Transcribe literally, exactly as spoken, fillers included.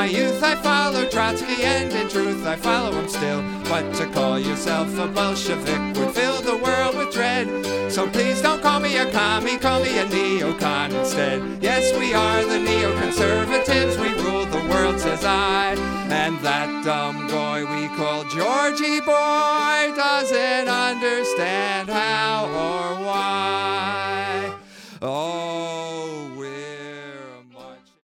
youth I followed Trotsky, and in truth I follow him still. But to call yourself a Bolshevik would fill the world with dread. So please don't call me a commie, call me a neocon instead. Yes, we are the neoconservatives, we rule the world, says I. And that dumb boy we call Georgie Boy doesn't understand how or why. Oh,